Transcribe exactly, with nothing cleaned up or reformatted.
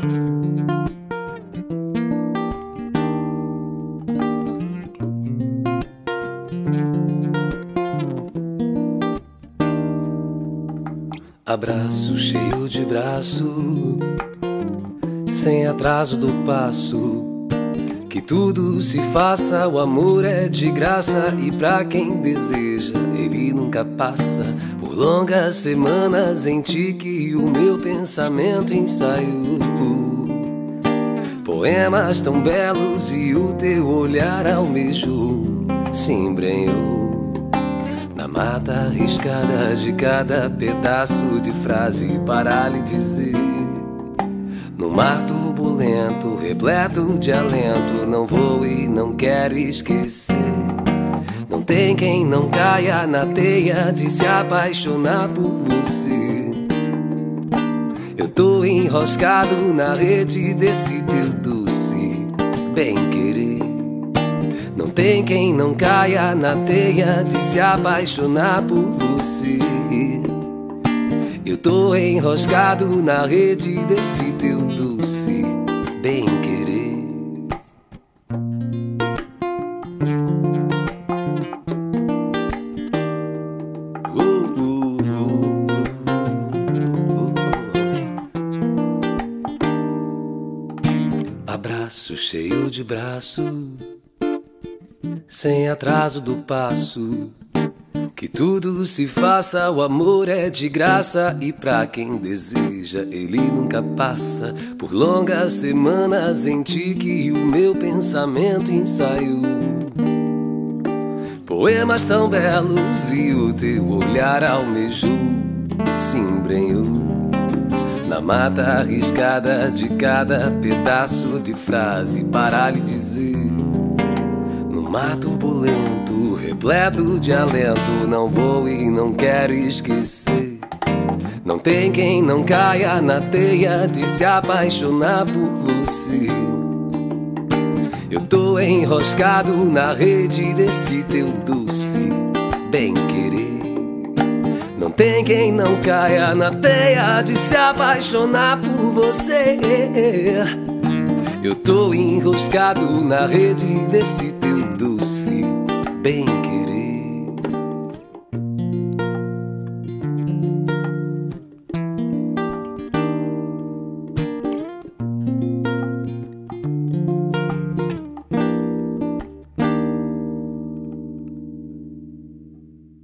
Abraço cheio de braço, sem atraso do passo. Que tudo se faça, o amor é de graça. E pra quem deseja, ele nunca passa. Por longas semanas em ti que o meu pensamento ensaiou. Poemas tão belos e o teu olhar almejou. Se embrenhou na mata arriscada de cada pedaço de frase para lhe dizer. No mar turbulento, repleto de alento, não vou e não quero esquecer. Não tem quem não caia na teia de se apaixonar por você. Eu tô enroscado na rede desse teu doce bem-querer. Não tem quem não caia na teia de se apaixonar por você. Eu tô enroscado na rede desse teu doce bem-querer. Uh, uh, uh, uh, uh. Abraço cheio de braço, sem atraso do passo. Que tudo se faça, o amor é de graça. E pra quem deseja, ele nunca passa. Por longas semanas em ti que o meu pensamento ensaiou. Poemas tão belos e o teu olhar almejou. Se embrenhou na mata arriscada de cada pedaço de frase para lhe dizer. No mar turbulento, repleto de alento, não vou e não quero esquecer. Não tem quem não caia na teia de se apaixonar por você. Eu tô enroscado na rede desse teu doce bem-querer. Não tem quem não caia na teia de se apaixonar por você. Eu tô enroscado na rede desse teu doce bem-querer.